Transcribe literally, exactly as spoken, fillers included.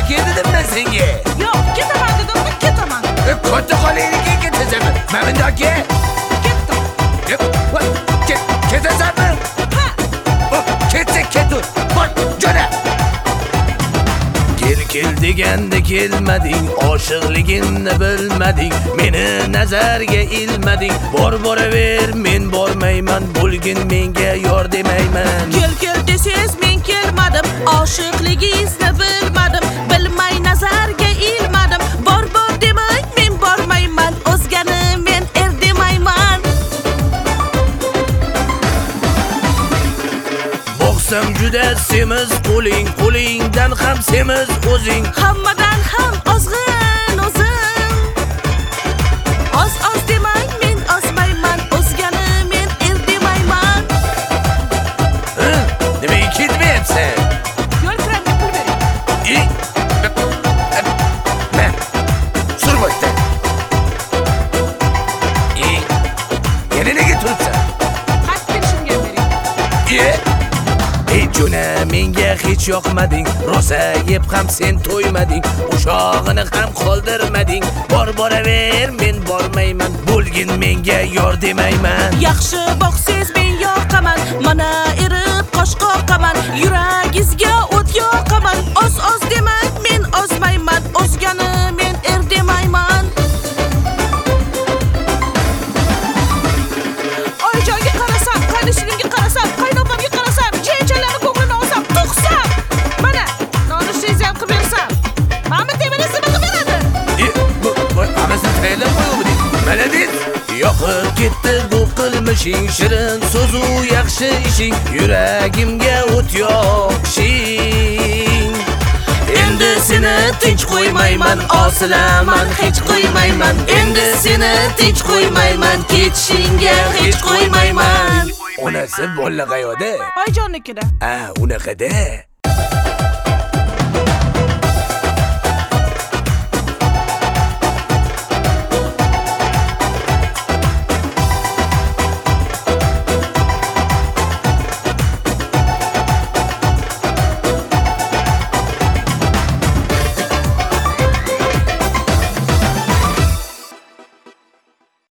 ket dedim ben senga. Yo'q, ketaman dedim, ketaman. E, katta qolaylik ketasanmi? Men bundoqqa. Ketdim. Ket, ketasanmi? Ha. Ketsa ketur. Bor, jo'na. Kel kel deganda kelmading, oshiqligimni bilmading, meni nazarga ilmading. Bor boraver, men bormayman, bo'lgin menga yor demayman. Kel kel desiz men kelmadim, oshiqligingizni bilmadim, bilmay nazarga ilmadim. Bor bor demang, men bormayman, o'zgani men er demayman. Boqsam juda semiz qo'ling, qo'lingdan ham semiz o'zing. Hammadan ham ozg'in o'zim. Oz oz demang, men ozmayman, o'zgani men er demayman. Ha? Nimaga ketmayapsan? Yo'l kiramga pul bering. I Men surmoqda. I yana nega turibsan? Qaytib kelishimga bering. E Ey jo'na, menga hech yoqmading, rosa yeb ham sen to'ymading, o'shog'ini ham qoldirmading. Bor boraver, men bormayman, bo'lgin menga yor demayman. Yaxshi boqsiz men yoqaman, mana erib qosh qoqaman, yuragingizga o't yoqaman. Oz oz demang, men ozmayman, o'zgani men er demayman. Oyijonga qarasam, qaynishimga qarasam, qaynopamga qarasam, jeychalarni ko'nglini olsam, tuqsam. Mana, nonushtangizni ham qilib bersam. Mana temingizni nima qilib beradi? E, bu hammasini tayyorlab qo'yuvding. Malades. Yoqib ketdi bu qilmishing, shirin so'zu yaxshi ishing, yuragimga o't yoqishing. Endi seni tinch qo'ymayman, osilaman, hech qo'ymayman. Endi seni tinch qo'ymayman, ketishingga hech qo'ymayman. Onasi bola qayoqda? Oyijonnikida. Ha, unaqada.